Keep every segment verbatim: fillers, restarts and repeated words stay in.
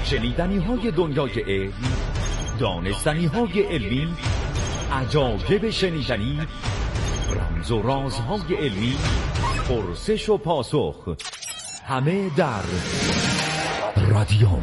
شنیدنی های دنیای علم، دانستنی های علمی، عجایب شنیدنی، رمز و رازهای علمی، پرسش و پاسخ، همه در رادیوم.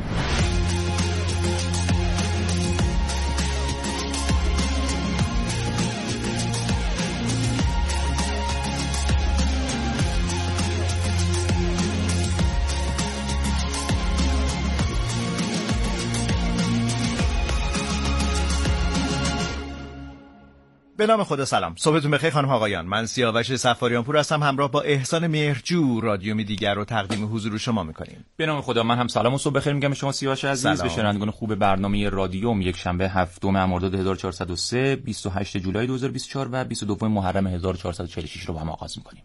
به نام خدا سلام. صبحتون بخیر خانم آقایان. من سیاوش صفاریان پور هستم، همراه با احسان مهرجو رادیومی دیگر رو تقدیم حضور شما می‌کنیم. به نام خدا من هم سلام و صبح بخیر میگم به شما سیاوش عزیز، به شنوندگان خوب برنامه رادیوم. یک شنبه هفتم مرداد هزار و چهارصد و سه، بیست و هشتم جولای دو هزار و بیست و چهار و بیست و دوم محرم هزار و چهارصد و چهل و شش رو با هم آغاز می‌کنیم.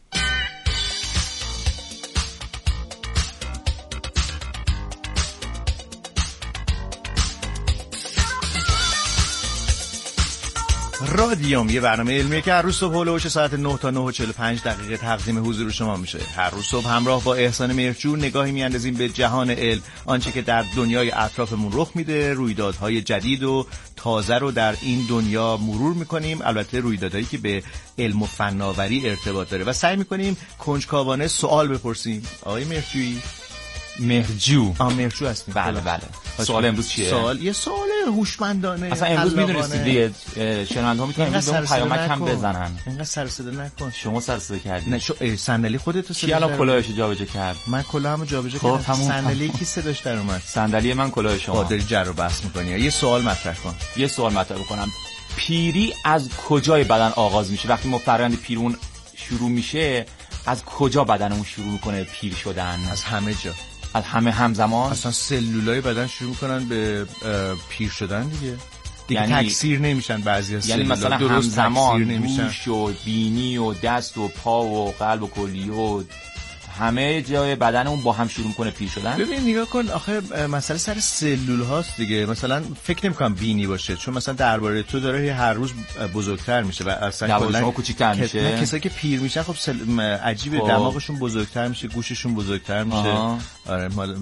رادیوم یه برنامه علمیه که هر روز صبح هولوش ساعت نه تا نه و چهل و پنج دقیقه تقدیم حضور شما میشه. هر روز صبح همراه با احسان مهرجو نگاهی میاندازیم به جهان علم، آنچه که در دنیای اطرافمون رخ میده، رویدادهای جدید و تازه رو در این دنیا مرور میکنیم، البته رویدادهایی که به علم و فناوری ارتباط داره و سعی میکنیم کنجکاوانه سوال بپرسیم. آقای مهرجویی مهرجو آ مهرجو هستیم. بله بله. سوال امروز چیه؟ سوال یه سوال هوشمندانه. اصلا امروز میدونستید دیگه شنونده‌ها میتونن امروز اون پیامک هم بزنن. اینقدر سر صدا نکن. شما سر صدا کردی. نه شو صندلی خودت کی الان کلاهشو جابجا کرد؟ من کلاهمو جابجا خب کردم. صندلی کی صداش در اومد؟ صندلی من کلاه شما. قادر جر و بحث می‌کنی. یه سوال مطرح کن. یه سوال مطرح بکنم. پیری از کجای بدن آغاز میشه؟ وقتی ما فرآیند پیرون شروع میشه از کجا بدنمون شروع میکنه پیر شدن؟ از همه جا. از همه همزمان اصلا سلولای بدن شروع میکنن به پیر شدن دیگه. دیگه یعنی تکثیر نمیشن بعضی از یعنی سلولا. مثلا درست همزمان گوش و بینی و دست و پا و قلب و کلیه و همه جای بدن اون با هم شروع میکنه پیر شدن. ببین نگاه کن آخه مسئله سر سلول هاست دیگه. مثلا فکر نمیکنم بینی باشه، چون مثلا درباره تو داره هر روز بزرگتر میشه و اصلا کلا کوچیک‌تر میشه. کسایی که پیر میشن خب سل... عجیبه خب. دماغشون بزرگتر میشه، گوششون بزرگتر میشه. آه. آره مال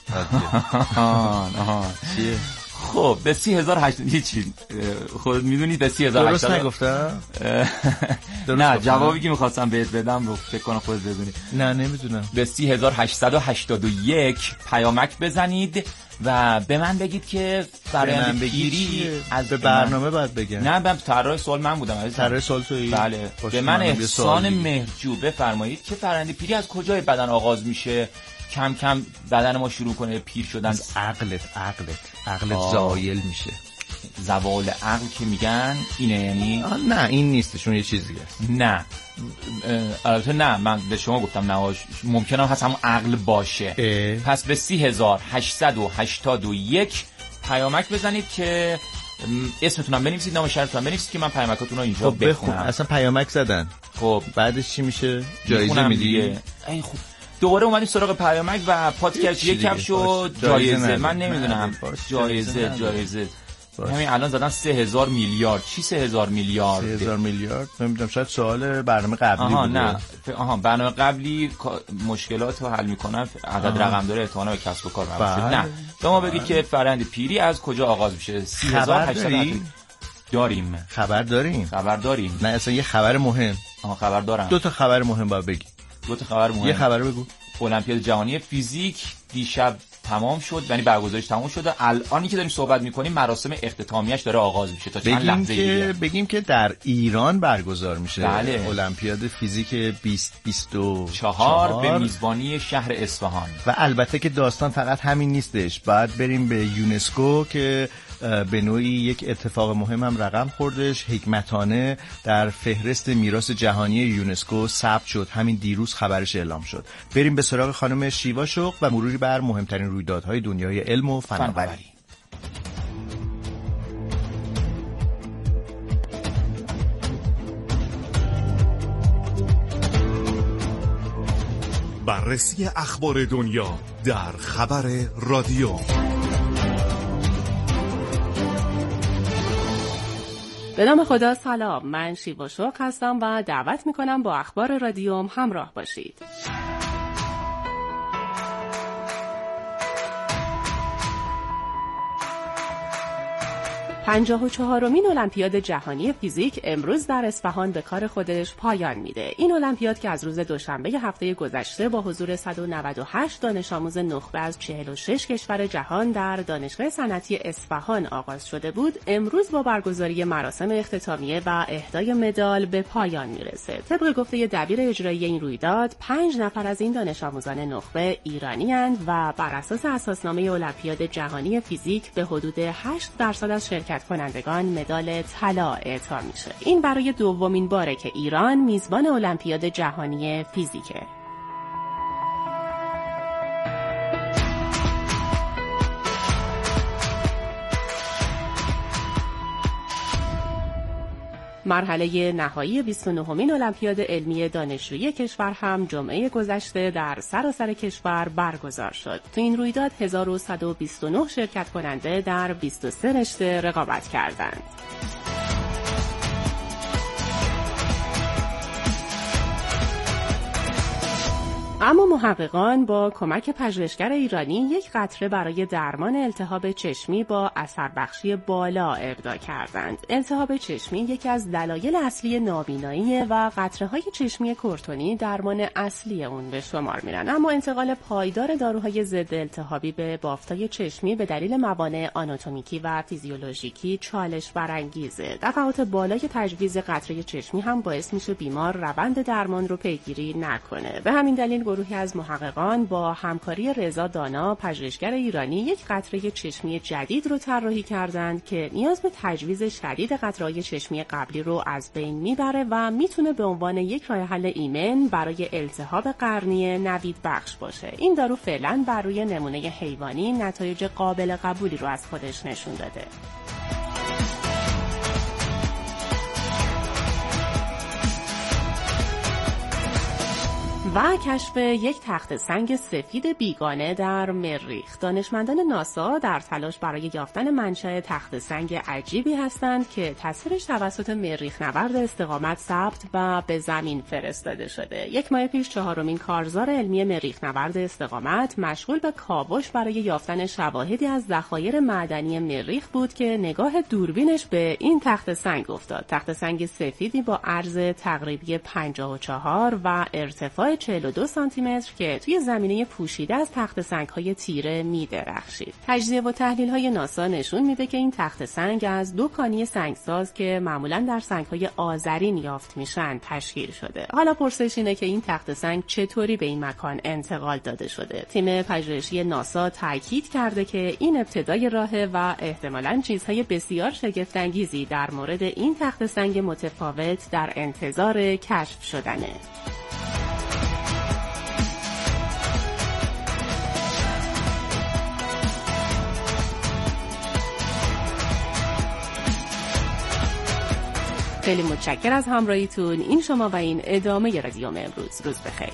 آها چیه؟ خب به سی هزار هشتصد چی خود میدونید به سی هزار هشتصد درست نگفتم؟ نه جوابی که میخواستم بهت بدم رو فکر کنم خودت بدونی. نه نمیدونم. به سی هزار هشتصد و هشتاد و یک پیامک بزنید و به من بگید که فرآیند پیری از به برنامه باید بگم. نه من طراح سوال من بودم عزیزم. طراح سوال تویی؟ بله. به من احسان مهرجو بفرمایید که فرآیند پیری از کجای بدن آغاز میشه؟ کم کم بدن ما شروع کنه پیر شدن. از عقلت عقلت عقلت زایل میشه. زوال عقل که میگن اینه یعنی؟ نه این نیستشون یه چیز دیگه است. نه البته نه من به شما گفتم نه ممکنه هست همون عقل باشه. اه. پس به سی هزار هشتصد و هشتاد و یک پیامک بزنید که اسمتونم بنویسید، نام شهرتونم بنویسید که من پیامکاتون رو اینجا خب بخونم. اصلا پیامک زدن خب بعدش چی میشه؟ جایزه میدی؟ ای خوب دوباره اومدیم سراغ پیامک و پادکست یک کفش و جایزه. من نمیدونم جایزه جایزه همین الان زدن سه هزار میلیارد. چی سه هزار میلیارد؟ سه هزار میلیارد نمیدونم، شاید سوال برنامه قبلی آها بوده. نه آها برنامه قبلی مشکلات رو حل میکنن، عدد رقم داره احتمالاً به کسب و کار مربوط شده. نه شما بگید که فرآیند پیری از کجا آغاز میشه. سی هزار و هشتصد داریم خبر داریم خبر داریم نه اصلا یه خبر مهم. آها خبر دارم. دو تا خبر مهم باید بگی. دو تا خبر مهم. یه خبر بگو. المپیاد جهانی فیزیک دیشب تمام شد، یعنی برگزاریش تمام شده. الانی که داریم صحبت می‌کنیم مراسم اختتامیه‌اش داره آغاز میشه تا چند لحظه دیگه. بگیم که در ایران برگزار میشه. بله. المپیاد فیزیک بیست بیست و چهار به میزبانی شهر اصفهان. و البته که داستان فقط همین نیستش، بعد بریم به یونسکو که به نوعی یک اتفاق مهم هم رقم خوردش، حکمتانه در فهرست میراث جهانی یونسکو ثبت شد. همین دیروز خبرش اعلام شد. بریم به سراغ خانم شیوا شوق و مروری بر مهمترین رویدادهای دنیای علم و فناوری. بررسی اخبار دنیا در خبر رادیو. به نام خدا سلام، من شیوا شوق هستم و دعوت میکنم با اخبار رادیوم همراه باشید. پنجاه و چهارمین المپیاد جهانی فیزیک امروز در اصفهان به کار خودش پایان میده. این المپیاد که از روز دوشنبه هفته گذشته با حضور صد و نود و هشت دانش آموز نخبه از چهل و شش کشور جهان در دانشگاه صنعتی اصفهان آغاز شده بود، امروز با برگزاری مراسم اختتامیه و اهدای مدال به پایان میرسه. طبق گفته دبیر اجرایی این رویداد، پنج نفر از این دانش آموزان نخبه ایرانی اند و بر اساس اساسنامه المپیاد جهانی فیزیک به حدود هشت درصد از شرکت کنندگان مدال طلا اعطا میشه. این برای دومین باره که ایران میزبان المپیاد جهانی فیزیکه. مرحله نهایی بیست و نهمین المپیاد علمی دانشجویی کشور هم جمعه گذشته در سراسر کشور برگزار شد. تو این رویداد هزار و صد و بیست و نه شرکت کننده در بیست و سه رشته رقابت کردند. اما محققان با کمک پژوهشگر ایرانی یک قطره برای درمان التهاب چشمی با اثربخشی بالا ابداع کردند. التهاب چشمی یکی از دلایل اصلی نابینایی و قطره‌های چشمی کورتونی درمان اصلی اون به شمار میرن. اما انتقال پایدار داروهای ضد التهابی به بافتای چشمی به دلیل موانع آناتومیکی و فیزیولوژیکی چالش برانگیزه. دفعات بالای تجویز قطره چشمی هم باعث میشه بیمار روند درمان رو پیگیری نکنه. به همین دلیل گروهی از محققان با همکاری رضا دانا، پژوهشگر ایرانی، یک قطره چشمی جدید رو طراحی کردند که نیاز به تجویز شدید قطره‌های چشمی قبلی رو از بین میبره و میتونه به عنوان یک راه حل ایمن برای التهاب قرنی نوید بخش باشه. این دارو فعلا بر روی نمونه حیوانی نتایج قابل قبولی رو از خودش نشون داده. و کشف یک تخت سنگ سفید بیگانه در مریخ. دانشمندان ناسا در تلاش برای یافتن منشأ تخت سنگ عجیبی هستند که تصویرش توسط مریخ نورد استقامت ثبت و به زمین فرستاده شده. یک ماه پیش چهارمین کارزار علمی مریخ نورد استقامت مشغول به کاوش برای یافتن شواهدی از ذخایر معدنی مریخ بود که نگاه دوربینش به این تخت سنگ افتاد. تخت سنگ سفیدی با عرض تقریبی پنجاه و چهار و ارتفاع چهل و دو سانتی متر که توی زمینه پوشیده از تخت سنگ‌های تیره می‌درخشید. تجزیه و تحلیل‌های ناسا نشون میده که این تخت سنگ از دو کانی سنگساز که معمولاً در سنگ‌های آذرین یافت میشن تشکیل شده. حالا پرسش اینه که این تخت سنگ چطوری به این مکان انتقال داده شده. تیم پژوهشی ناسا تاکید کرده که این ابتدای راهه و احتمالاً چیزهای بسیار شگفت‌انگیزی در مورد این تخت سنگ متفاوت در انتظار کشف شدنه. خیلی متشکر از همراهیتون. این شما و این ادامه رادیوم امروز. روز بخیر.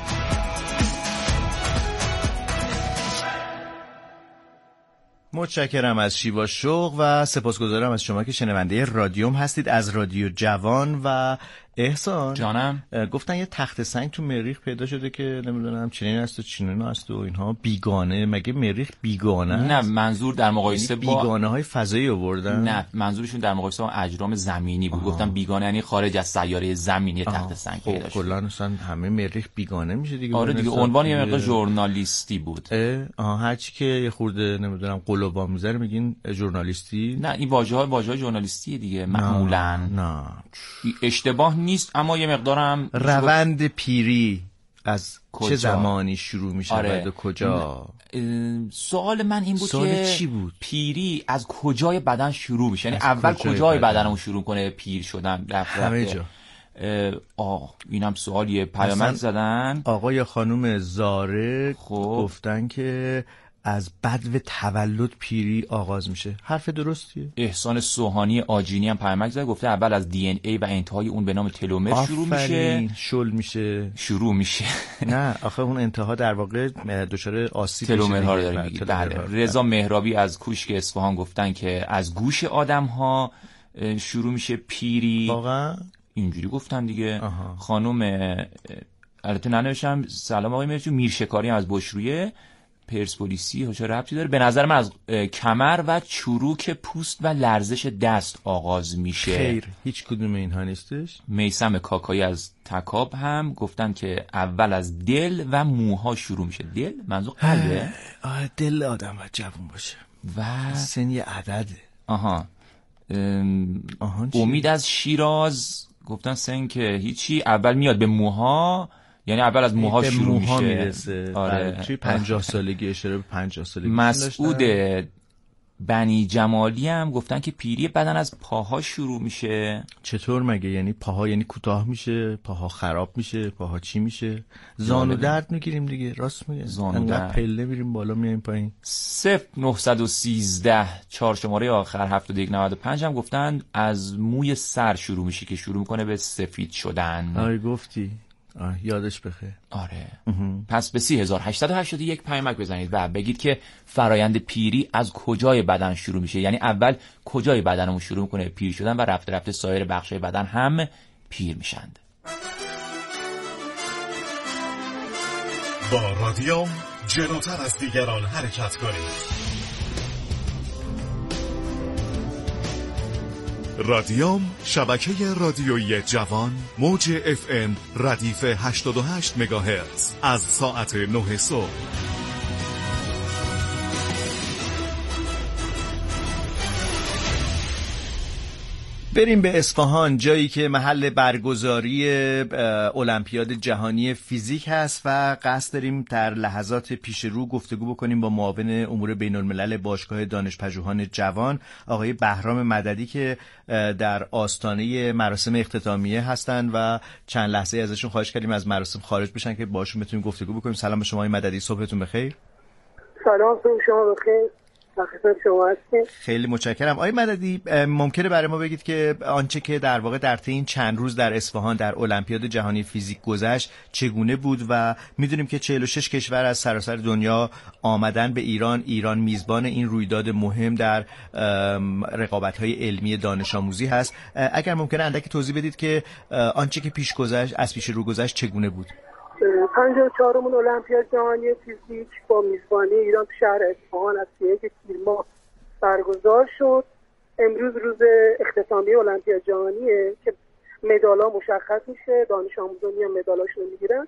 متشکرم از شیوا شوق و سپاسگزارم از شما که شنونده رادیوم هستید از رادیو جوان. و احسان جانم، گفتن یه تخت سنگ تو مریخ پیدا شده که نمیدونم چنین است و چنین است و اینها بیگانه. مگه مریخ بیگانه است؟ نه، منظور در مقایسه با بیگانه های فضایی آوردن. نه، منظورشون در مقایسه با اجرام زمینی بود. گفتم بیگانه یعنی خارج از سیاره زمینی تخت سنگ پیدا شده. کلا اصلا همه مریخ بیگانه میشه دیگه. آره دیگه، عنوان یه مقدار ژورنالیستی بود. آها، هر چی که یه خورده نمیدونم قلوبا میذاره میگین ژورنالیستی. نه، این واژه‌ها واژه‌های ژورنالیستی دیگه معمولاً. نه اشتباه نیست، اما یه مقدارم روند پیری از کجا؟ چه زمانی شروع میشه؟ آره. و کجا؟ سوال من این بود سوال که چی بود؟ پیری از کجای بدن شروع میشه؟ یعنی اول کجای, کجای بدنمون شروع کنه پیر شدن؟ همه جا. آه اینم سوالیه. پیامک زدن آقا یا خانم زاره خب. گفتن که از بدو تولد پیری آغاز میشه. حرف درستیه؟ احسان سوهانی آجینی هم پیامک زد، گفته اول از دی ان ای و انتهای اون به نام تلومر شروع میشه. شل میشه شروع میشه نه آخه اون انتها در واقع دچار آسیب میشه. تلومرها رو داریم میگیم. بله. رضا مهرابی از کوشک اصفهان گفتن که از گوش آدم ها شروع میشه پیری. واقعا اینجوری گفتن دیگه. آها. خانم البته ننوشتم سلام آقای مرچو، میرشکاری از بشرویه پرسپولیسی چه ربطی داره؟ به نظر من از کمر و چروک پوست و لرزش دست آغاز میشه. خیر، هیچ کدوم اینها نیستش. میثم کاکایی از تکاب هم گفتن که اول از دل و موها شروع میشه. دل منظور قلبه؟ آه دل آدم باید جوون باشه و سن یه عدده. آها آها امید از شیراز گفتن سن که هیچی، اول میاد به موها، یعنی اول از موها شروع موها میشه. میرسه. آره. توی پنجاه سالگی اشاره به پنجاه سالگی. مسعود بنی جمالی هم گفتن که پیری بدن از پاها شروع میشه. چطور مگه؟ یعنی پاها یعنی کوتاه میشه، پاها خراب میشه، پاها چی میشه؟ زانو درد میگیریم دیگه. راست میگه، زانو درد، پله میریم بالا میایم پایین. صفر نهصد و سیزده چهار شماره آخر هفتاد و یک نود و پنج هم گفتن از موی سر شروع میشه که شروع میکنه به سفید شدن. آره گفتی. آه یادش بخیر. آره. پس به سی هزار و هشتصد و هشتاد و یک پیامک بزنید و بگید که فرایند پیری از کجای بدن شروع میشه، یعنی اول کجای بدنمون شروع میکنه پیر شدن و رفته رفته سایر بخشای بدن هم پیر میشند. با رادیوم جلوتر از دیگران حرکت کنید. رادیوم، شبکه رادیویی جوان، موج اف ام ردیف هشتاد و هشت مگاهرتز از ساعت نه صبح. بریم به اصفهان، جایی که محل برگزاری المپیاد جهانی فیزیک هست و قصد داریم در لحظات پیش رو گفتگو بکنیم با معاون امور بین الملل باشگاه دانشپژوهان جوان آقای بهرام مددی که در آستانه مراسم اختتامیه هستند و چند لحظه ازشون خواهش کردیم از مراسم خارج بشن که باشون بتونیم گفتگو بکنیم. سلام به شما آقای مددی، صبحتون بخیر. سلام، صبح شما بخیر. شما خیلی متشکرم. آقای مددی، ممکنه برای ما بگید که آنچه که در واقع در طی این چند روز در اصفهان در المپیاد جهانی فیزیک گذشت چگونه بود؟ و میدونیم که چهل و شش کشور از سراسر دنیا آمدن به ایران، ایران میزبان این رویداد مهم در رقابت‌های علمی دانش آموزی هست. اگر ممکنه اندکی توضیح بدید که آنچه که پیش گذشت از پیش رو گذشت چگونه بود؟ پنجاه و چهارمین المپیاد جهانی فیزیک با میزبانی ایران تو شهر اصفهان از سی و یک تیر ماه برگزار شد. امروز روز اختتامیه المپیاد جهانیه که مدال‌ها مشخص میشه، دانش آموزان میان مدالاشون رو میگیرن.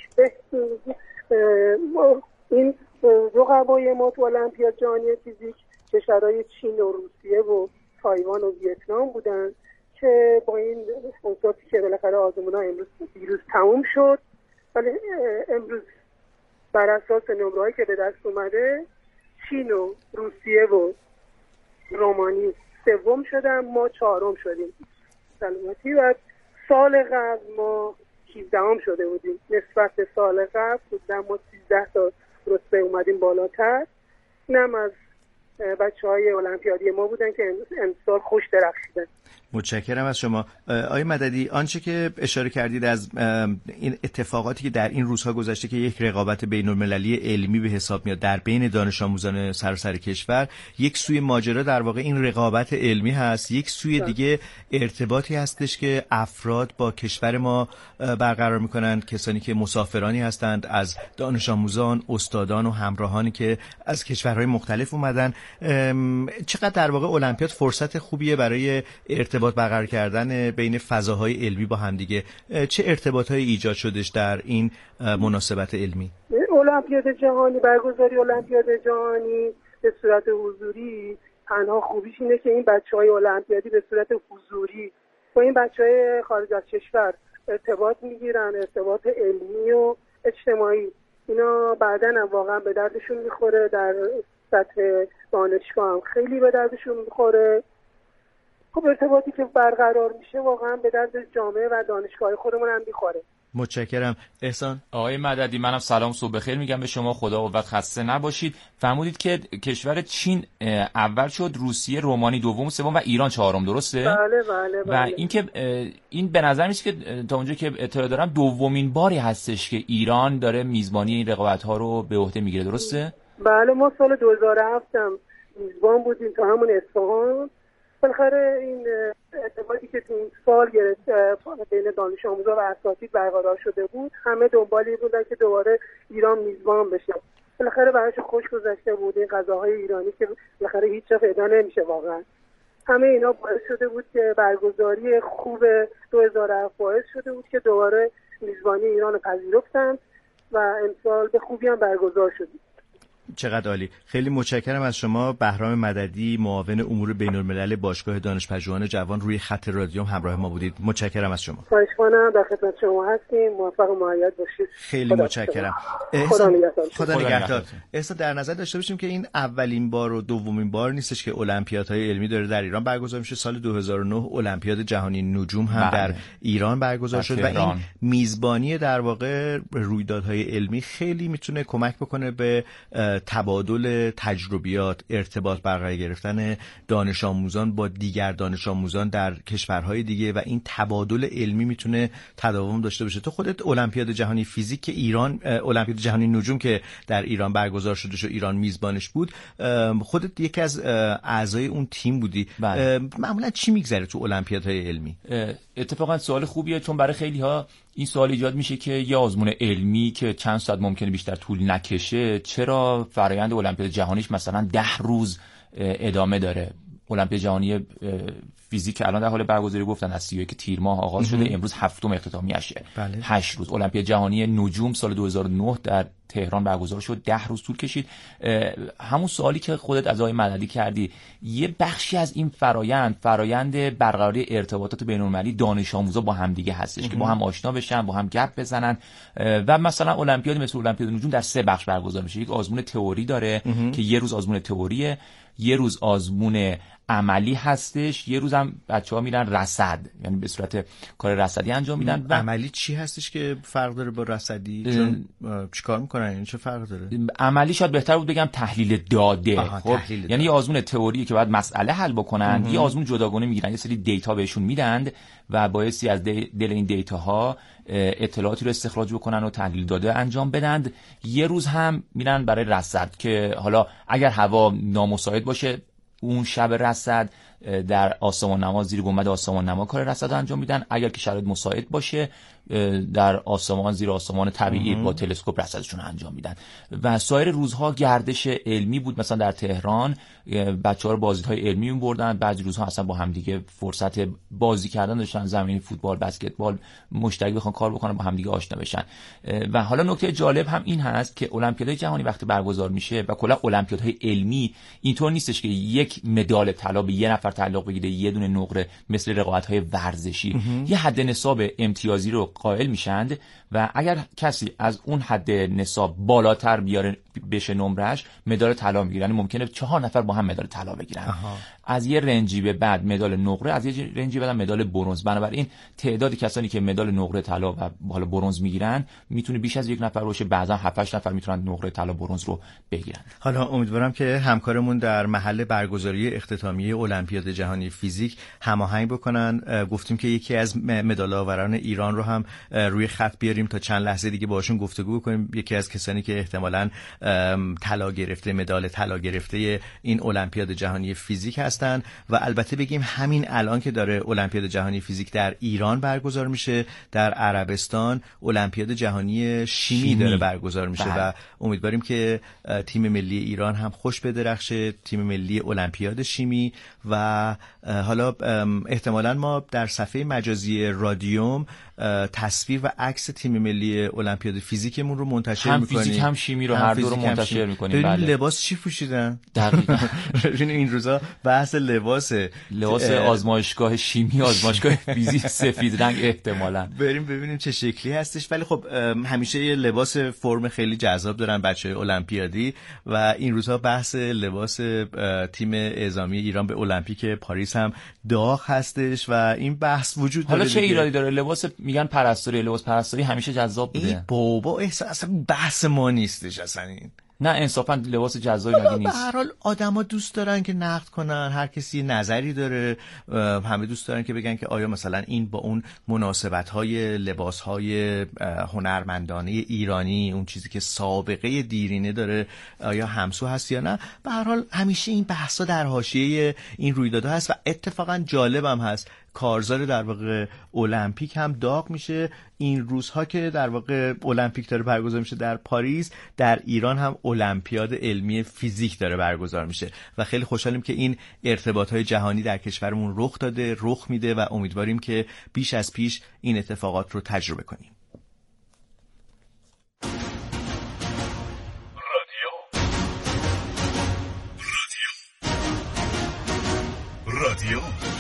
این رقبای ما تو المپیاد جهانی فیزیک کشورهای چین و روسیه و تایوان و ویتنام بودن که با این اوضاعی که بالاخره آزمون‌ها امروز دیروز تموم شد، ولی امروز بر اساس نمره‌هایی که به دست اومده چین و روسیه و رومانی سوم شدن، ما چهارم شدیم سلامتی. و سال قبل ما هفدهم شده بودیم، نسبت به سال قبل بودن ما سیزده تا رتبه اومدیم بالاتر. اینم از بچه‌های المپیادی ما بودن که امسال خوش درخشیدن. متشکرم از شما. آقای مددی، آنچه که اشاره کردید از این اتفاقاتی که در این روزها گذشته که یک رقابت بین المللی علمی به حساب میاد در بین دانش آموزان سراسر کشور، یک سوی ماجرا در واقع این رقابت علمی هست، یک سوی دیگه ارتباطی هستش که افراد با کشور ما برقرار میکنن، کسانی که مسافرانی هستند از دانش آموزان، استادان و همراهانی که از کشورهای مختلف اومدن. چقدر در واقع المپیاد فرصت خوبیه برای ارتباط برقرار کردن بین فضاهای علمی با همدیگه؟ چه ارتباطهایی ایجاد شدش در این مناسبت علمی؟ المپیاد جهانی، برگزاری المپیاد جهانی به صورت حضوری تنها خوبیش اینه که این بچهای المپیادی به صورت حضوری با این بچهای خارج از کشور ارتباط میگیرن، ارتباط علمی و اجتماعی. اینا بعداً واقعا به دردشون میخوره، در سطح دانشگاه هم خیلی به دردشون میخوره. خب ارتباطی که برقرار میشه واقعا به درد جامعه و دانشگاه خودمون هم میخوره. متشکرم. احسان. آقای مددی، منم سلام صبح بخیر میگم به شما، خدا قوت، خسته نباشید. فرمودید که کشور چین اول شد، روسیه، رومانی دوم، سوم و ایران چهارم، درسته؟ بله بله بله. و اینکه این به نظر میاد که تا اونجا که اطلاع دارم دومین باری هستش که ایران داره میزبانی این رقابت‌ها رو به عهده میگیره، درسته؟ بله، ما سال دو هزار و هفت هم میزبان بودیم تا همون اصفهان. بالاخره این ارتباطی که تو این سال گرفت بین دانش آموزا و اساتید برقرار شده بود، همه دنبالی بودن که دوباره ایران میزبان بشه. بالاخره براش خوش گذشته بود این غذاهای ایرانی که بالاخره هیچ جا پیدا نمیشه واقعا. همه اینا باعث شده بود که برگزاری خوب دو هزار و هفت باعث شده بود که دوباره میزبانی ایران رو پذیرفتن و امسال به خوبی هم برگزار شد. چقدر عالی. خیلی متشکرم از شما بهرام مددی، معاون امور بین‌الملل باشگاه دانش‌پژوهان جوان، روی خط رادیو همراه ما بودید. متشکرم از شما. خواهش کنم، در خدمت شما هستیم. موفق و مؤید باشید. خیلی متشکرم. خدا نگهدار. خدا نگهدار. احسان در نظر داشته باشیم که این اولین بار و دومین بار نیستش که المپیادهای علمی داره در ایران برگزار میشه. سال دو هزار و نه المپیاد جهانی نجوم هم بله. در ایران برگزار شد و این میزبانی در واقع رویدادهای علمی خیلی میتونه کمک بکنه به تبادل تجربیات، ارتباط برقرار گرفتن دانش آموزان با دیگر دانش آموزان در کشورهای دیگه و این تبادل علمی میتونه تداوم داشته باشه. تو خودت المپیاد جهانی فیزیک که ایران، المپیاد جهانی نجوم که در ایران برگزار شده شو ایران میزبانش بود، خودت یکی از اعضای اون تیم بودی. معمولا چی میگذره تو المپیادهای علمی؟ اتفاقا سوال خوبیه، چون برای خیلی ها این سوال ایجاد میشه که یه آزمون علمی که چند ساعت ممکنه بیشتر طول نکشه چرا فرآیند المپیاد جهانیش مثلا ده روز ادامه داره؟ المپیاد جهانی فیزیک الان در حال برگزاری گفتن از سی و یک تیر ماه آغاز شده، امروز هفتم اختتامیشه. بله. هشت روز. المپیاد جهانی نجوم سال دو هزار و نه در تهران برگزار شد، ده روز طول کشید. همون سوالی که خودت از آقای مددی کردی، یه بخشی از این فرایند فرایند برقراری ارتباطات بین‌المللی دانش آموزا با هم دیگه هستش که با هم آشنا بشن، با هم گپ بزنن و مثلا المپیاد مثل المپیاد نجوم در سه بخش برگزار میشه. یک آزمون تئوری داره که یه روز آزمون تئوریه، یه روز آزمون عملی هستش، یه روز هم بچه‌ها میرن رصد، یعنی به صورت کار رصدی انجام میدن. و عملی چی هستش که فرق داره با رصدی؟ چون چیکار میکنن؟ این چه فرق داره؟ عملی شاید بهتر بود بگم تحلیل داده. خب یعنی یه آزمون تئوری که باید مسئله حل بکنن، یه آزمون جداگانه میگیرن، یه سری دیتا بهشون میدن و بایستی از دل این دیتاها اطلاعاتی رو استخراج بکنن و تحلیل داده انجام بدن. یه روز هم میرن برای رصد که حالا اگر هوا نامساعد باشه اون شب رصد در آسمان نما، زیر گنبد آسمان نما کار رصد انجام میدن. اگر که شرایط مساعد باشه در آسمان، زیر آسمان طبیعی با تلسکوپ رصدشون انجام میدن. و سایر روزها گردش علمی بود. مثلا در تهران بچه‌ها رو بازی‌های علمی می‌بردن، بعضی روزها اصلا با هم دیگه فرصت بازی کردن داشتن، زمین فوتبال، بسکتبال، مشترک بخوان کار بکنن، با هم دیگه آشنا بشن. و حالا نکته جالب هم این هست که المپیاد جهانی وقتی برگزار میشه و کلا المپیادهای علمی اینطور نیستش که یک مدال طلا به یه نفر تعلق بگیره، یه دونه نقره مثل رقابت‌های ورزشی. یه حد نصاب امتیازی رو قائل میشند و اگر کسی از اون حد نصاب بالاتر بیاره بشه نمرش، مدال طلا میگیره. یعنی ممکنه چهار نفر با هم مدال طلا بگیرن. اها. از یه رنجی به بعد مدال نقره، از یه رنجی بعد مدال برنز. بنابراین تعداد کسانی که مدال نقره طلا و حالا برنز میگیرن میتونه بیش از یک نفر باشه، بعضا هفت هشت نفر میتونن نقره طلا برنز رو بگیرن. حالا امیدوارم که همکارمون در محل برگزاری اختتامیه المپیاد جهانی فیزیک هماهنگ بکنن. گفتیم که یکی از مدال آوران ایران رو هم روی خط بیاریم تا چند لحظه دیگه باهاشون گفتگو کنیم. یکی از کسانی که احتمالاً طلا گرفته، مدال طلا گرفته این المپیاد جهانی فیزیک هستن. و البته بگیم همین الان که داره المپیاد جهانی فیزیک در ایران برگزار میشه، در عربستان المپیاد جهانی شیمی, شیمی داره برگزار میشه. بله. و امیدواریم که تیم ملی ایران هم خوش بدرخشه، تیم ملی المپیاد شیمی. و حالا احتمالاً ما در صفحه مجازی رادیوم تصویر و عکس تیم ملی المپیاد فیزیکمون رو منتشر می‌کنیم. هم فیزیک هم شیمی رو، هر دو رو منتشر می‌کنیم. بله. لباس چی پوشیدن؟ دقیقاً. این روزا بحث لباس لباس آزمایشگاه شیمی، آزمایشگاه فیزیک سفید رنگ احتمالاً. بریم ببینیم چه شکلی هستش. ولی خب همیشه یه لباس فرم خیلی جذاب دارن بچه‌های المپیادی و این روزها بحث لباس تیم اعزامی ایران به المپیک پاریس هم داغ هستش و این بحث وجود داره. حالا چه ایرادی داره؟ لباس میگن پرستاری، لباس پرستاری همیشه جذاب بوده. ای بابا اصلا بحث ما نیستش اصلا این. نه انصافا لباس جذابی مگه نیست؟ به هر حال آدما دوست دارن که نقد کنن، هر کسی نظری داره، همه دوست دارن که بگن که آیا مثلا این با اون مناسبت‌های لباس‌های هنرمندانه ایرانی، اون چیزی که سابقه دیرینه داره، آیا همسو هست یا نه. به هر حال همیشه این بحثا در حاشیه این رویدادها هست و اتفاقا جالبم هست. کارزار در واقع المپیک هم داغ میشه. این روزها که در واقع المپیک داره برگزار میشه در پاریس، در ایران هم المپیاد علمی فیزیک داره برگزار میشه و خیلی خوشحالیم که این ارتباطهای جهانی در کشورمون رخ داده، رخ میده و امیدواریم که بیش از پیش این اتفاقات رو تجربه کنیم. رادیو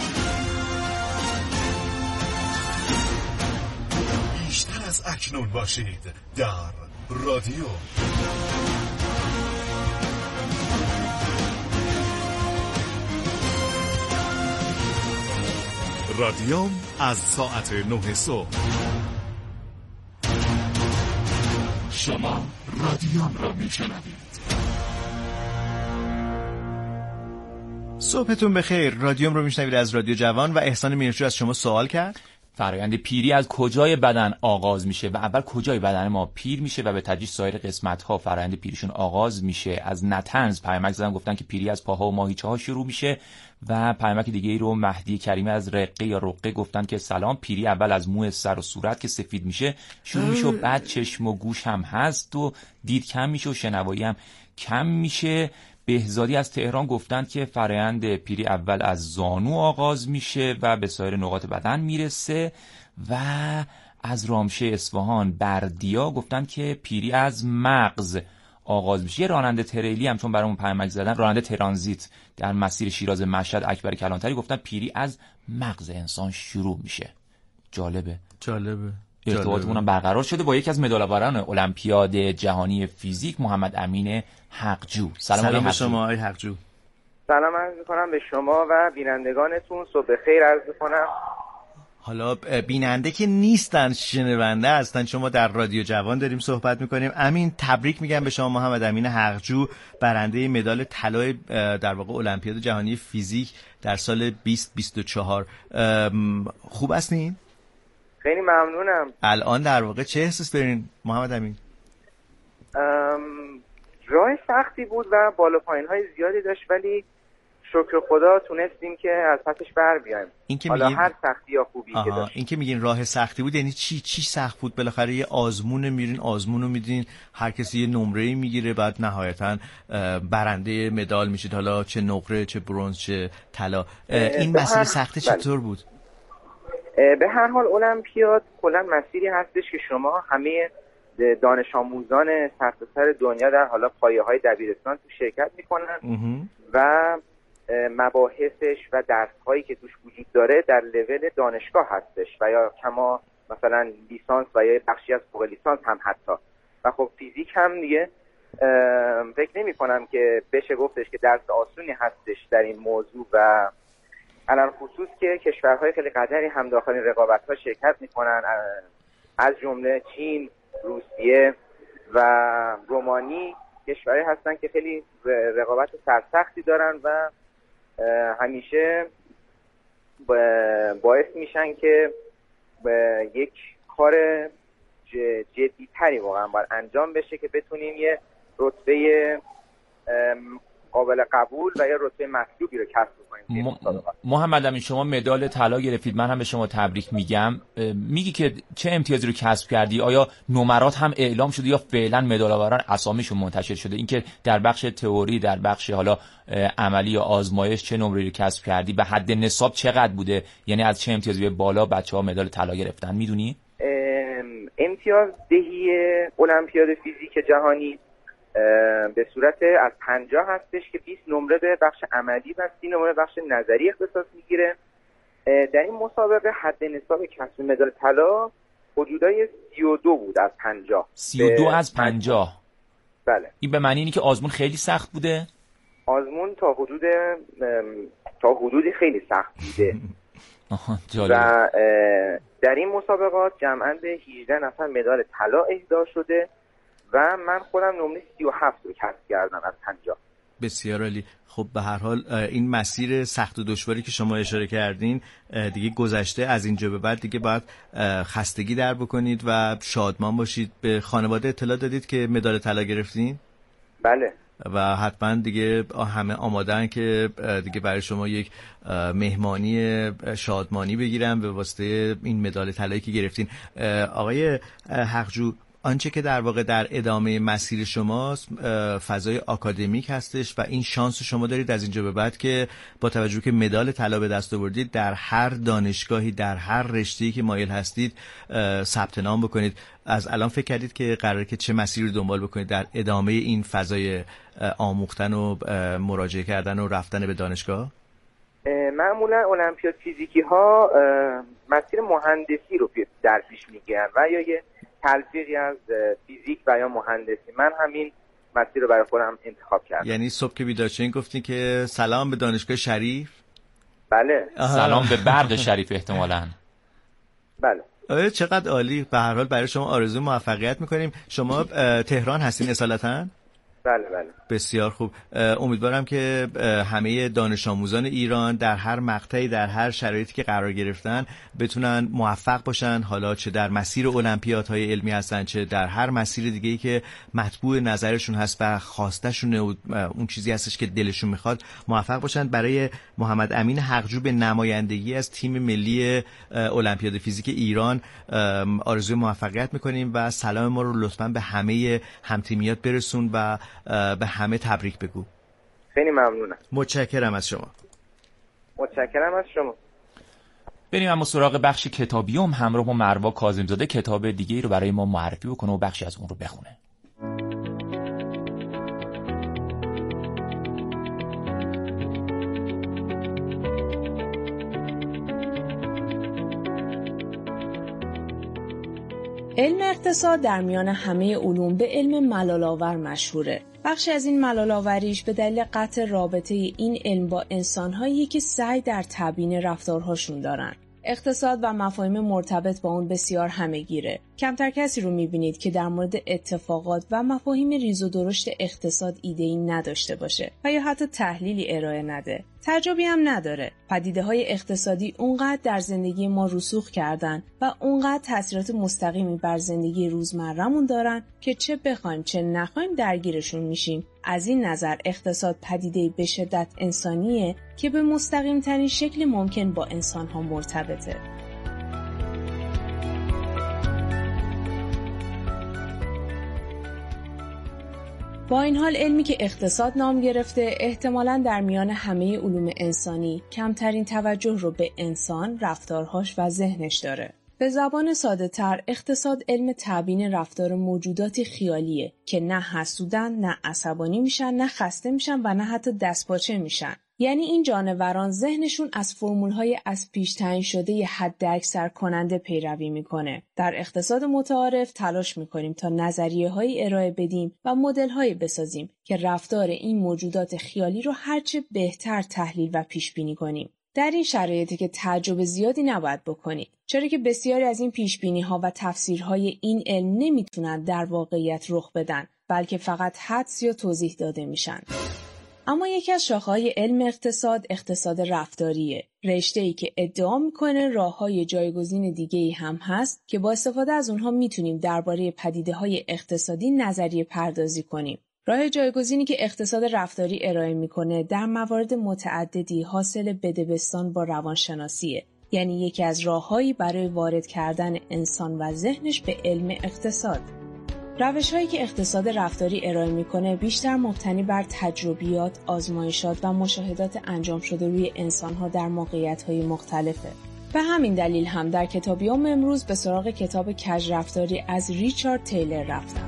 بیشتر از اکنون باشید در رادیو. رادیو از ساعت نه صبح. شما رادیو را میشنوید. صبحتون بخیر. رادیوم رو میشنوید از رادیو جوان و احسان میرچو از شما سوال کرد فرآیند پیری از کجای بدن آغاز میشه و اول کجای بدن ما پیر میشه و به تدریج سایر قسمت‌ها فرآیند پیریشون آغاز میشه. از نتنز پیامک زدن گفتن که پیری از پاها و ماهیچه‌ها شروع میشه و پیامک دیگه ای رو مهدی کریمی از رقه یا رقه گفتن که سلام، پیری اول از موی سر و صورت که سفید میشه شروع میشه و بعد چشم و گوش هم هست و دید کم میشه و شنوایی هم کم میشه. بهزادی از تهران گفتند که فرآیند پیری اول از زانو آغاز میشه و به سایر نقاط بدن میرسه. و از رامشه اصفهان بردیا گفتند که پیری از مغز آغاز میشه. یه راننده تریلی هم چون برامون پیامک زدن، راننده ترانزیت در مسیر شیراز مشهد اکبر کلانتری گفتن پیری از مغز انسان شروع میشه. جالبه جالبه ارتباطمون هم برقرار شده با یکی از مدال‌آوران المپیاد جهانی فیزیک، محمد امین حقجو. سلام, سلام به شما آقای حقجو. سلام عرض می‌کنم به شما و بینندگانتون. صبح خیر عرض می‌کنم. حالا بیننده که نیستن، شنونده هستن. شما در رادیو جوان داریم صحبت می‌کنیم. امین، تبریک میگم به شما. محمد امین حقجو برنده مدال طلای در واقع المپیاد جهانی فیزیک در سال بیست بیست و چهار. خوب هستین؟ خیلی ممنونم. الان در واقع چه احساس دارین محمد امین؟ راه سختی بود و بالا پایین های زیادی داشت، ولی شکر خدا تونستیم که از پسش بر بیایم. حالا میگین... هر سختی یا خوبی آها. که داشت. این که میگین راه سختی بود یعنی چی چی سخت بود؟ بالاخره یه آزمون میرین، آزمونو میدین، هر کسی یه نمره میگیره، بعد نهایتا برنده مدال میشید، حالا چه نقره، چه برنز، چه طلا. این مسیر هر... سخته چطور بود؟ به هر حال المپیاد کلا مسیری هستش که شما همه دانش آموزان سرتاسر دنیا در حالا پایه‌های دبیرستان تو شرکت میکنن و مباحثش و درس‌هایی که توش وجود داره در لول دانشگاه هستش و یا کما مثلا لیسانس و یا بخشی از فوق لیسانس هم حتی. و خب فیزیک هم دیگه فکر نمی‌کنم که بشه گفتش که درس آسونی هستش در این موضوع و علل خصوص که کشورهای خیلی قدری هم داخل این رقابت‌ها شرکت می‌کنن، از جمله چین، روسیه و رومانی، کشورهایی هستن که خیلی رقابت سرسختی دارن و همیشه باعث میشن که یک کار جدی‌تری واقعا باید انجام بشه که بتونیم یه رتبه قابل قبول و یا رتبه مطلوبی رو کسب کنیم. م- محمد امین، شما مدال طلا گرفتید، من هم به شما تبریک میگم. میگی که چه امتیازی رو کسب کردی؟ آیا نمرات هم اعلام شده یا فعلا مدال آوران اسامیشون منتشر شده؟ اینکه در بخش تئوری، در بخش حالا عملی یا آزمایش چه نمره رو کسب کردی؟ به حد نصاب چقدر بوده؟ یعنی از چه امتیازی به بالا بچه‌ها مدال طلا گرفتن میدونی؟ امتیاز دهی المپیاد فیزیک جهانی به صورت از پنجاه هستش که بیست نمره به بخش عملی و سی نمره بخش نظری اختصاص میگیره. در این مسابقه حد نصاب کسب مدال طلا حدودای سی و دو بود از پنجاه. سی و دو از پنجاه. بله. این به معنی اینه که آزمون خیلی سخت بوده؟ آزمون تا حدود تا حدودی خیلی سخت بوده. آها، و در این مسابقات جمعاً به هجده نفر مدال طلا اهدا شده و من خودم نمره سی و هفت رو کسب کردم از پنجاه. بسیار عالی. خب به هر حال این مسیر سخت و دشواری که شما اشاره کردین دیگه گذشته، از اینجا به بعد دیگه باید خستگی در بکنید و شادمان باشید. به خانواده اطلاع دادید که مدال طلا گرفتین؟ بله و حتما دیگه همه آمادن که دیگه برای شما یک مهمانی شادمانی بگیرم به واسطه این مدال طلایی که گرفتین. آقای حقجو، آنچه که در واقع در ادامه مسیر شماست فضای آکادمیک هستش و این شانس شما دارید از اینجا به بعد که با توجه که مدال طلا به دست آوردید در هر دانشگاهی در هر رشته‌ای که مایل هستید ثبت نام بکنید. از الان فکر کردید که قراره که چه مسیری رو دنبال بکنید در ادامه این فضای آموختن و مراجعه کردن و رفتن به دانشگاه؟ معمولا المپیاد فیزیکی ها مسیر مهندسی رو در پیش میگیرن و یا یه تلفیقی از فیزیک و یا مهندسی. من همین مسیر رو برای خودم انتخاب کردم. یعنی صبح که بیدار شدین گفتین که سلام به دانشگاه شریف؟ بله. سلام به برق شریف احتمالاً. بله. چقدر عالی. به هر حال برای شما آرزوی موفقیت میکنیم. شما تهران هستین اصالتاً؟ بله بله. بسیار خوب. امیدوارم که همه دانش آموزان ایران در هر مقطعی در هر شرایطی که قرار گرفتن بتونن موفق باشن، حالا چه در مسیر المپیادهای علمی هستن چه در هر مسیر دیگه‌ای که مطبوع نظرشون هست و خواستشون و اون چیزی هستش که دلشون میخواد موفق باشن. برای محمد امین حقجو به نمایندگی از تیم ملی المپیاد فیزیک ایران آرزوی موفقیت میکنیم و سلام ما رو لطفاً به همه همتیمیات برسون و به همه تبریک بگو. خیلی ممنونم. متشکرم از شما. متشکرم از شما. بریم اما سراغ بخش کتابیوم. همراه با مروه کاظم‌زاده کتاب دیگه‌ای رو برای ما معرفی بکنه و بخشی از اون رو بخونه. علم اقتصاد در میان همه علوم به علم ملال‌آور مشهوره. بخشی از این ملال‌آوریش به دلیل قطع رابطه این علم با انسان‌هایی که سعی در تبیین رفتارهاشون دارن. اقتصاد و مفاهیم مرتبط با اون بسیار همه‌گیره. کمتر کسی رو می‌بینید که در مورد اتفاقات و مفاهیم ریز و درشت اقتصاد ایده‌ای نداشته باشه و یا حتی تحلیلی ارائه نده. تعجبی هم نداره. پدیده‌های اقتصادی اونقدر در زندگی ما رسوخ کردن و اونقدر تاثیرات مستقیمی بر زندگی روزمره‌مون دارن که چه بخوایم چه نخوایم درگیرشون میشیم. از این نظر اقتصاد پدیده‌ای به شدت انسانیه که به مستقیم ترین شکل ممکن با انسان‌ها مرتبطه. با این حال علمی که اقتصاد نام گرفته احتمالاً در میان همه علوم انسانی کمترین توجه رو به انسان، رفتارهاش و ذهنش داره. به زبان ساده تر اقتصاد علم تبیین رفتار موجوداتی خیالیه که نه حسودن، نه عصبانی میشن، نه خسته میشن و نه حتی دستپاچه میشن. یعنی این جانوران ذهنشون از فرمول‌های از پیش تعیین شده حداکثر کننده پیروی میکنه. در اقتصاد متعارف تلاش میکنیم تا نظریه‌هایی ارائه بدیم و مدل‌هایی بسازیم که رفتار این موجودات خیالی رو هرچه بهتر تحلیل و پیش‌بینی کنیم. در این شرایطی که تعجب زیادی نباید بکنید، چرا که بسیاری از این پیش‌بینی‌ها و تفسیرهای این علم نمیتونن در واقعیت رخ بدن، بلکه فقط حدس یا توضیح داده میشن. اما یکی از شاخه‌های علم اقتصاد اقتصاد رفتاریه، رشته‌ای که ادعا میکنه راه‌های جایگزین دیگه‌ای هم هست که با استفاده از اونها میتونیم درباره پدیده‌های اقتصادی نظریه پردازی کنیم. راه جایگزینی که اقتصاد رفتاری ارائه میکنه در موارد متعددی حاصل بدبستان با روانشناسیه، یعنی یکی از راه‌هایی برای وارد کردن انسان و ذهنش به علم اقتصاد. روش‌هایی که اقتصاد رفتاری ارائه میکنه بیشتر مبتنی بر تجربیات، آزمایشات و مشاهدات انجام شده روی انسان‌ها در موقعیت‌های مختلفه. به همین دلیل هم در کتابیوم امروز به سراغ کتاب کج رفتاری از ریچارد تیلر رفتم.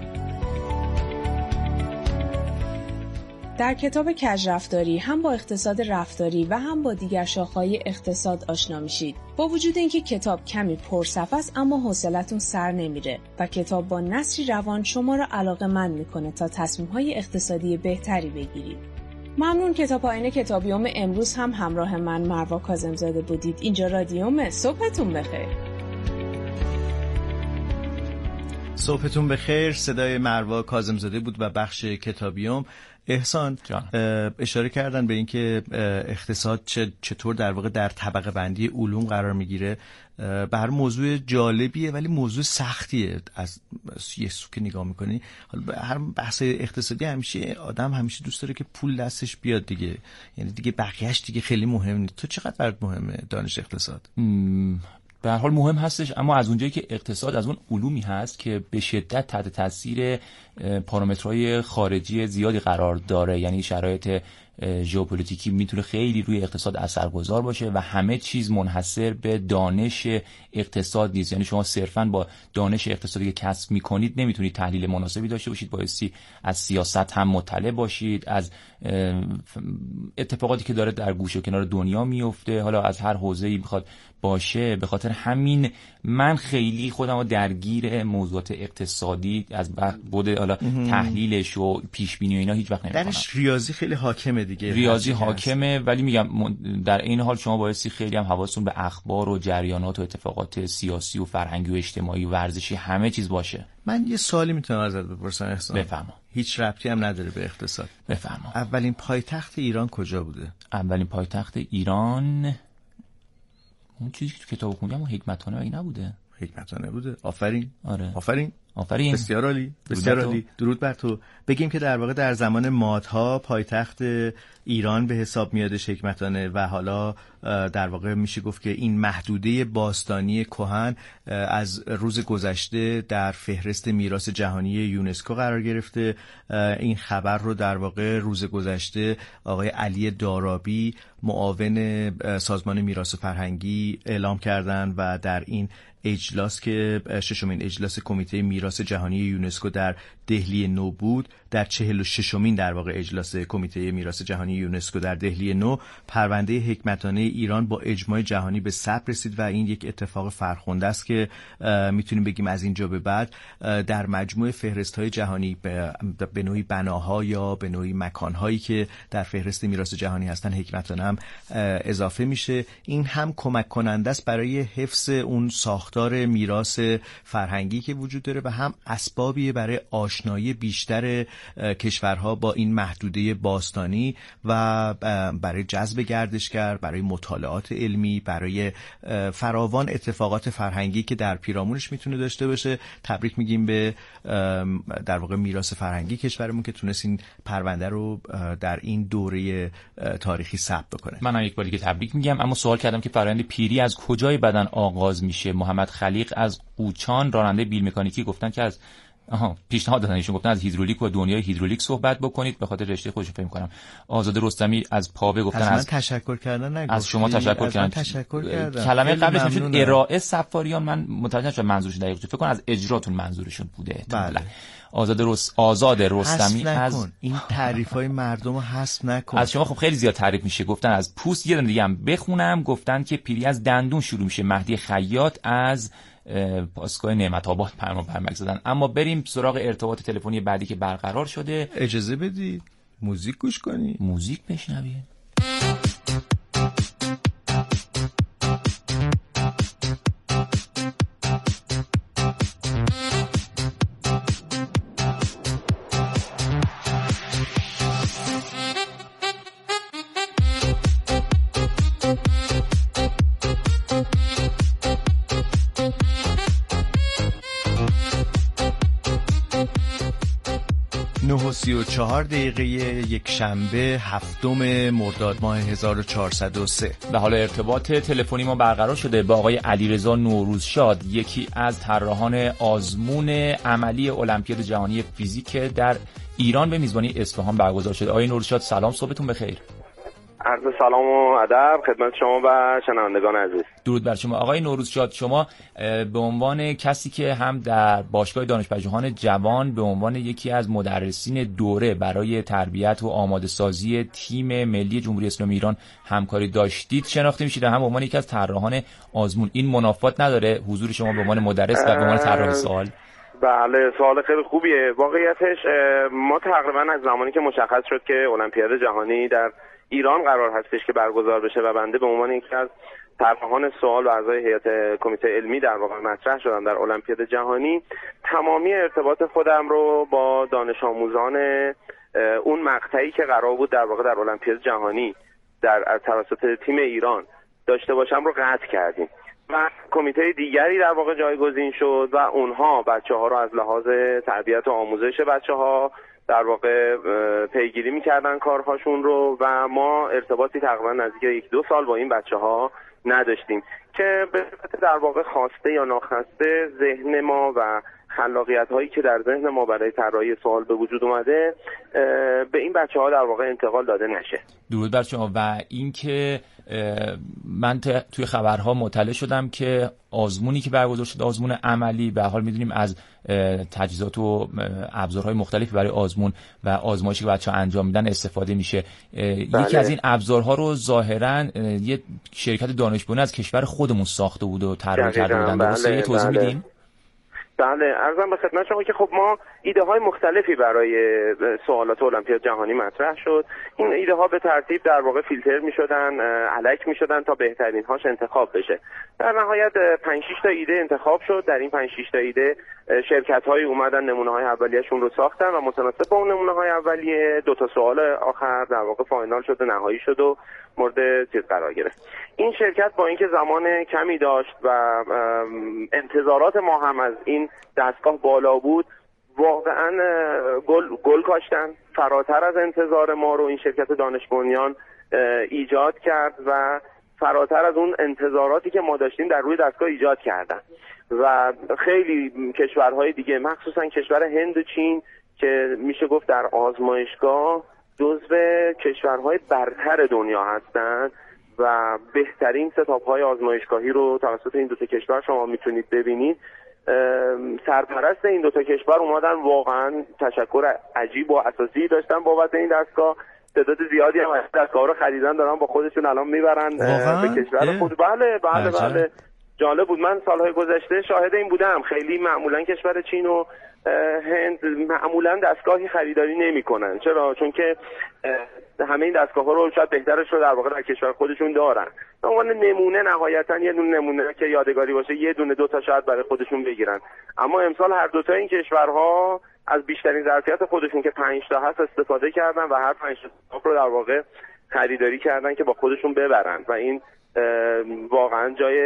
در کتاب کج رفتاری هم با اقتصاد رفتاری و هم با دیگر شاخه‌های اقتصاد آشنا میشید. با وجود اینکه کتاب کمی پرصفحه است اما حوصلتون سر نمیره و کتاب با نثری روان شما را علاقه‌مند میکنه تا تصمیم‌های اقتصادی بهتری بگیرید. ممنون که تا پایان کتابیوم امروز هم همراه من مروه کاظم‌زاده بودید. اینجا رادیومه. صبحتون بخیر. صبحتون بخیر. صدای مروا کاظم‌زاده بود و بخش کتابیوم. احسان اشاره کردن به اینکه اقتصاد چطور در واقع در طبقه بندی علوم قرار میگیره. به هر موضوع جالبیه ولی موضوع سختیه از یه سو که نگاه میکنی. حالا هر بحث اقتصادی همیشه آدم همیشه دوست داره که پول دستش بیاد دیگه، یعنی دیگه بقیه‌اش دیگه خیلی مهم نیست. تو چقدر برات مهمه دانش اقتصاد؟ به هر حال مهم هستش، اما از اونجایی که اقتصاد از اون علومی هست که به شدت تحت تاثیر پارامترهای خارجی زیادی قرار داره، یعنی شرایط ژئوپلیتیکی میتونه خیلی روی اقتصاد اثرگذار باشه و همه چیز منحصر به دانش اقتصاد نیست. یعنی شما صرفاً با دانش اقتصادی که کسب میکنید نمیتونید تحلیل مناسبی داشته باشید، بایستی از سیاست هم مطلع باشید، از اتفاقاتی که داره در گوشه و کنار دنیا میفته، حالا از هر حوزه‌ای بخواد باشه. به خاطر همین من خیلی خودم رو درگیر موضوعات اقتصادی از بعد حالا تحلیلش و پیش بینی و اینا هیچ وقت نمی‌کنم. درش ریاضی خیلی حاکمه دیگه. ریاضی حاکمه، ولی میگم در این حال شما بایستی خیلی هم حواستون به اخبار و جریانات و اتفاقات سیاسی و فرهنگی و اجتماعی و ورزشی همه چیز باشه. من یه سوالی میتونم ازت بپرسم احسان؟ بفرما. هیچ ربطی هم نداره به اقتصاد. بفرما. اولین پایتخت ایران کجا بوده؟ اولین پایتخت ایران اون چیزی که تو کتاب خوندم اون حکمتانه اگه نبوده؟ حکمتانه بوده. آفرین. آره. آفرین. آفرین. بسیار عالی. بسیار عالی. درود بر تو. بگیم که در واقع در زمان مادها پایتخت ایران به حساب میادش حکمتانه و حالا در واقع میشه گفت که این محدوده باستانی کهن از روز گذشته در فهرست میراث جهانی یونسکو قرار گرفته. این خبر رو در واقع روز گذشته آقای علی دارابی معاون سازمان میراث فرهنگی اعلام کردند و در این اجلاس که ششمین اجلاس کمیته میراث جهانی یونسکو در دهلی نو بود، در چهل و ششمین در واقع اجلاس کمیته میراث جهانی یونسکو در دهلی نو، پرونده حکمتانه ایران با اجماع جهانی به ثبت رسید و این یک اتفاق فرخنده است که میتونیم بگیم از اینجا به بعد در مجموع فهرست‌های جهانی به نوعی بناها یا به نوعی مکان‌هایی که در فهرست میراث جهانی هستن حکمتانه هم اضافه میشه. این هم کمک کننده است برای حفظ اون ساختار میراث فرهنگی که وجود داره و هم اسبابی برای آشنایی بیشتر کشورها با این محدوده باستانی و برای جذب گردشگر، برای مطالعات علمی، برای فراوان اتفاقات فرهنگی که در پیرامونش میتونه داشته باشه. تبریک میگیم به در واقع میراث فرهنگی کشورمون که تونست این پرونده رو در این دوره تاریخی ثبت بکنه. منم یک بار دیگه تبریک میگم، اما سوال کردم که فرآیند پیری از کجای بدن آغاز میشه. محمد خلیق از قوچان راننده بیل مکانیکی گفتن که از آها پیشنهاد دادن، ایشون گفتن از هیدرولیک و دنیای هیدرولیک صحبت بکنید، به خاطر رشته خودشون فکر می‌کنم. آزاده رستمی از پاوه گفتن از, از تشکر کردن نگفت. از شما تشکر کردن. تشکر کردن. کلمه قبلش میشد ارائه سفاریان، من متوجه نشدم منظورش دقیق چیه. فکر کنم از اجراتون منظورشون بوده احتمالاً. آزاده رست آزاد رستمی از این تعریف‌های مردم رو حذف نکن. از شما خب خیلی زیاد تعریف میشه. گفتن از پوست. یه دیگه هم بخونم، گفتن که پیری از دندون شروع میشه. مهدی خیاط از پاسگاه نعمت آباد پرما برمک زدن. اما بریم سراغ ارتباط تلفنی بعدی که برقرار شده. اجازه بدید موزیک گوش کنی. موزیک بشنویم. نه و سی و چهار دقیقه یک شنبه هفتم مرداد ماه هزار و چهارصد و سه. به حال ارتباط تلفنی ما برقرار شده با آقای علیرضا نوروزشاد، یکی از طراحان آزمون عملی المپیاد جهانی فیزیک در ایران به میزبانی اصفهان برگزار شده. آقای نوروزشاد سلام، صبحتون بخیر. عرض سلام و ادب خدمت شما و شنوندگان عزیز. درود بر شما. آقای نوروزشاد، شما به عنوان کسی که هم در باشگاه دانشپژوهان جوان به عنوان یکی از مدرسین دوره برای تربیت و آماده سازی تیم ملی جمهوری اسلامی ایران همکاری داشتید شناخته میشید، هم به عنوان یکی از طراحان آزمون. این منافات نداره حضور شما به عنوان مدرس و به عنوان طراح سوال؟ بله، سوال خیلی خوبیه. واقعیتش ما تقریبا از زمانی که مشخص شد که المپیاد جهانی در ایران قرار هستش که برگزار بشه و بنده به عنوان یکی از طرحان سوال و اعضای هیئت کمیته علمی در واقع مطرح شدن در المپیاد جهانی، تمامی ارتباط خودم رو با دانش آموزان اون مقطعی که قرار بود در واقع در المپیاد جهانی در توسط تیم ایران داشته باشم رو قطع کردیم و کمیته دیگری در واقع جایگزین شد و اونها بچه‌ها رو از لحاظ تربیت و آموزش بچه‌ها در واقع پیگیری می‌کردن کارهاشون رو و ما ارتباطی تقریبا نزدیک یک دو سال با این بچه‌ها نداشتیم که به صورت در واقع خواسته یا ناخواسته ذهن ما و خلاقیت هایی که در ذهن ما برای طراحی سوال به وجود اومده به این بچه ها در واقع انتقال داده نشه. درود بر شما. و اینکه من توی خبرها مطلع شدم که آزمونی که برگزار شده، آزمون عملی، به حال میدونیم از تجهیزات و ابزارهای مختلفی برای آزمون و آزمایشی که بچه‌ها انجام میدن استفاده میشه. بله. یکی از این ابزارها رو ظاهراً یه شرکت دانش بنیان از کشور خودمون ساخته بود و طراحی کرده بودن. درسته؟ یه توضیح بله. میدین؟ بله، عرضم به خدمت شما که خب ما ایده های مختلفی برای سوالات المپیاد جهانی مطرح شد. این ایده ها به ترتیب در واقع فیلتر می شدن، الک می شدن تا بهترین هاش انتخاب بشه. در نهایت پنج شش تا ایده انتخاب شد. در این پنج شش تا ایده شرکت های اومدن نمونه های اولیه‌شون رو ساختن و متناسب با اون نمونه های اولیه دو تا سوال آخر در واقع فاینال شد و نهایی شد و مورد چیز قرار گرفت. این شرکت با اینکه زمان کمی داشت و انتظارات ما هم از این دستگاه بالا بود، واقعا گل گل کاشتن، فراتر از انتظار ما رو این شرکت دانش بنیان ایجاد کرد و فراتر از اون انتظاراتی که ما داشتیم در روی دستگاه ایجاد کردن و خیلی کشورهای دیگه مخصوصا کشور هند و چین که میشه گفت در آزمایشگاه جزو کشورهای برتر دنیا هستند و بهترین ستاپ‌های آزمایشگاهی رو توسط این دو تا کشور شما میتونید ببینید. سرپرست این دو تا کشور اومدن، واقعا تشکر عجیب و اساسی داشتن بابت این دستگاه. تعداد زیادی هم دستگاه رو خریدن، دارن با خودشون الان میبرن به کشور خود. بله بله بله, بله. جالب بود. من سالهای گذشته شاهد این بودم. خیلی معمولا کشور چین و هند معمولا دستگاهی خریداری نمی‌کنن. چرا؟ چون که همه این دستگاه‌ها رو شاید بهترش رو در واقع در کشور خودشون دارن. به عنوان نمونه نهایتا یه دونه نمونه که یادگاری باشه، یه دونه دو تا شاید برای خودشون بگیرن. اما امسال هر دو تا این کشورها از بیشترین ظرفیت خودشون که پنج تا هست استفاده کردن و هر پنج تا رو در واقع خریداری کردن که با خودشون ببرن و این واقعا جای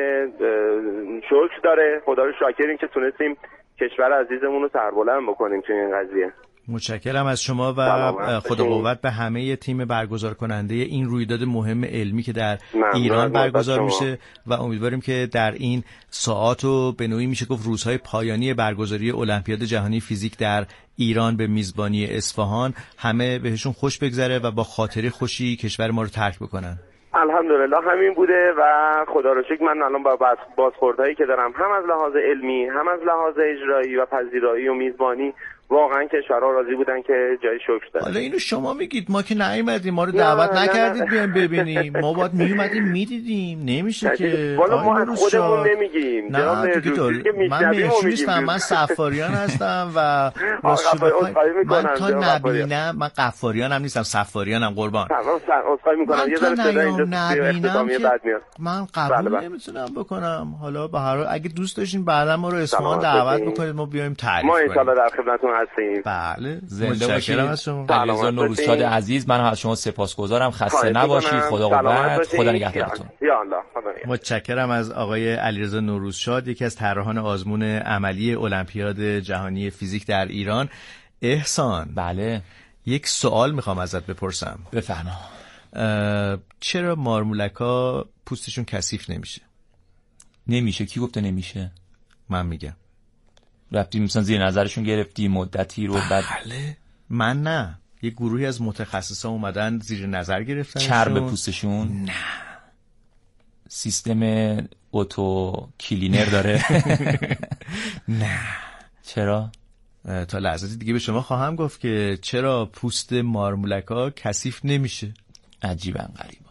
شکر داره. خدا رو شاکریم که تونستیم کشور عزیزمون رو سربلند بکنیم توی این قضیه. متشکرم از شما و خدا قوت به همه تیم برگزار کننده این رویداد مهم علمی که در ایران برگزار میشه و امیدواریم که در این ساعات و به نوعی میشه گفت روزهای پایانی برگزاری المپیاد جهانی فیزیک در ایران به میزبانی اصفهان همه بهشون خوش بگذره و با خاطره خوشی کشور ما رو ترک بکنن. الحمدلله همین بوده و خدا رو شکر من الان با بازخوردهایی که دارم هم از لحاظ علمی هم از لحاظ اجرایی و پذیرایی و میزبانی واقعا کشورها راضی بودن که جای شکر داره. حالا اینو شما میگید، ما که نیومدیم، ما رو دعوت نکردید بیایم ببینیم. ما باید میومدیم میدیدیم. نمیشه که والا ما خودمون نمیگیم. نه دیگه دار... من مهرجو نیستم، من صفاریان هستم و من تا نبینم، من قفاریان هم نیستم، صفاریانم قربان. اصخایی میکنم یه ذره صدا اینجا نبینم که من قبول نمیتونم بکنم. حالا به هر حال اگه دوست داشتین بعدا ما رو اصفهان دعوت بکنید ما بیایم تعریف کنیم. ما ان شاءالله در خدمتتون هستیم. بله، زنده باشید. علیرضا نوروزشاد عزیز، من از شما سپاسگزارم. خسته نباشید. خدا قوت. خدا نگهدارتون. یا الله. متشکرم از آقای علیرضا نوروزشاد، یکی از طراحان آزمون عملی المپیاد جهانی فیزیک در ایران. احسان، بله، یک سوال میخوام ازت بپرسم. بفرما. چرا مارمولک‌ها پوستشون کثیف نمیشه؟ نمیشه؟ کی گفته نمیشه؟ من میگم. رفتی مثلا زیر نظرشون گرفتی مدتی رو؟ بعد بله، من نه، یه گروهی از متخصصا اومدن زیر نظر گرفتن. چرب پوستشون؟ نه. سیستم اتو کلینر داره؟ نه. چرا؟ تا لحظاتی دیگه به شما خواهم گفت که چرا پوست مارمولک‌ها کثیف نمیشه. عجیبا غریبا.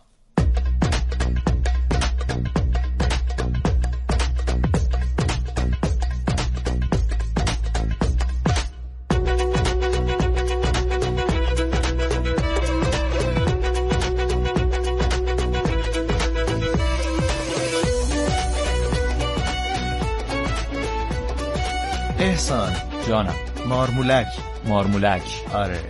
احسان جانم. مارمولک مارمولک آره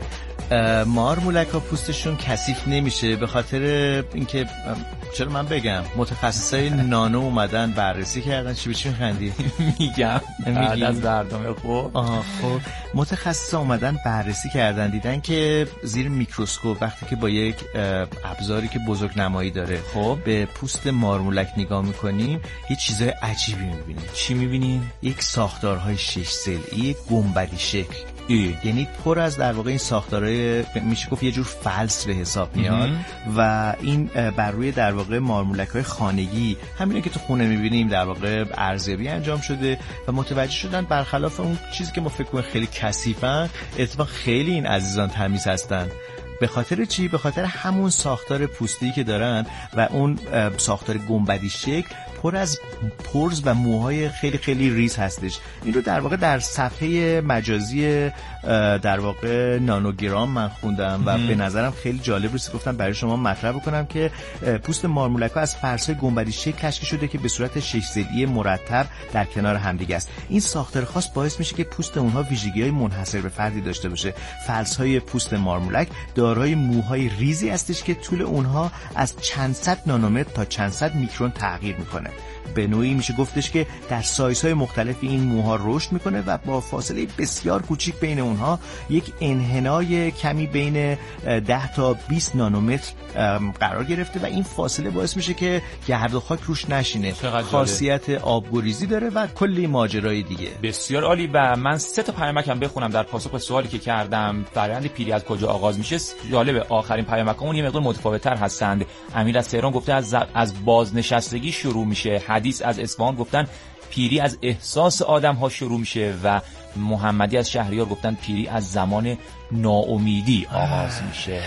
مارمولک ها پوستشون کثیف نمیشه به خاطر اینکه چرا من بگم متخصصای نانو اومدن بررسی کردن. چی بچی میخندی؟ میگم بعد از برنامه خوب آها خب متخصصا اومدن بررسی کردن دیدن که زیر میکروسکوپ وقتی که با یک ابزاری که بزرگنمایی داره خب به پوست مارمولک نگاه میکنیم یه چیزای عجیبی میبینیم. چی میبینیم؟ یک ساختارهای شش ضلعی گنبدی شکل ای. یعنی پر از در واقع این ساختارهای میشه گفت یه جور فلس به حساب میاد و این بر روی در واقع مارمولک‌های خانگی همینه که تو خونه می‌بینیم در واقع ارزیابی انجام شده و متوجه شدن برخلاف اون چیزی که ما فکر کنیم خیلی کثیفن اتفاقا خیلی این عزیزان تمیز هستن. به خاطر چی؟ به خاطر همون ساختار پوستی که دارن و اون ساختار گنبدی شکل پر از پرز و موهای خیلی خیلی ریز هستش. این رو در واقع در صفحه مجازی در واقع نانوگرام من خوندم و به نظرم خیلی جالب رسید گفتم برای شما مطرح بکنم که پوست مارمولک‌ها از فرسای گنبدی شکل تشکیل شده که به صورت شش ضلعی مرتب در کنار همدیگه است. این ساختار خاص باعث میشه که پوست اونها ویژگی‌های منحصر به فردی داشته باشه. فلس‌های پوست مارمولک دارای موهای ریزی هستش که طول اونها از چند صد نانومتر تا چند صد میکرون تغییر میکنه. به نوعی میشه گفتش که در سایزهای مختلف این موها رشد میکنه و با فاصله بسیار کوچیک بین اونها یک انحنای کمی بین ده تا بیست نانومتر قرار گرفته و این فاصله باعث میشه که گرد و خاک روش نشینه. خاصیت آبگریزی داره و کلی ماجرای دیگه. بسیار عالی. و من سه تا پیامکم بخونم در پاسخ به سوالی که کردم. فرآیند پیری از کجا آغاز میشه؟ جالب آخرین پیامکامون یه مقدار متفاوت‌تر هستند. امیر از تهران گفته از از بازنشستگی شروع میشه. حدیث از اصفهان گفتن پیری از احساس آدم ها شروع میشه و محمدی از شهریار گفتن پیری از زمان ناامیدی آغاز میشه.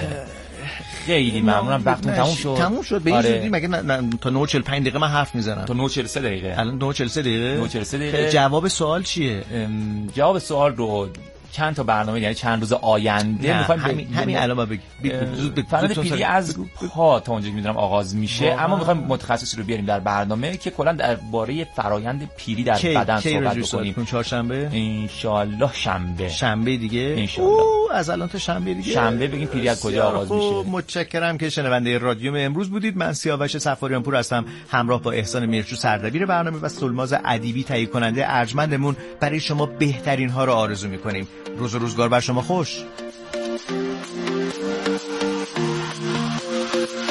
خیلی ممنونم. وقتمون تموم شد. تموم شد. به این زودی مگه تا نه و چهل و پنج دقیقه من حرف میزنم. تا نه و چهل و سه دقیقه. الان نه و چهل و سه دقیقه. نه و چهل و سه دقیقه. جواب سوال چیه؟ جواب سوال رو چند تا برنامه یعنی چند روز آینده می‌خوایم همین همین الان ما بگیم فرآیند پیری از پا تا اونجا که می‌دونم آغاز میشه اما می‌خوایم متخصصی رو بیاریم در برنامه که کلا درباره فرآیند پیری در کی، بدن کی صحبت بکنیم. چهارشنبه ان شاءالله شنبه. شنبه دیگه ان شاءالله. از الان تا شنبه دیگه شنبه بگیم پیری از کجا آغاز میشه. متشکرم که شنونده رادیو امروز بودید. من سیاوش صفاریان پور هستم همراه با احسان میرچو سردبیر برنامه و سلماز ادیبی تهیه کننده ارجمندمون برای شما بهترین ها رو آرزو می‌کنیم. روز و روزگار بر شما خوش.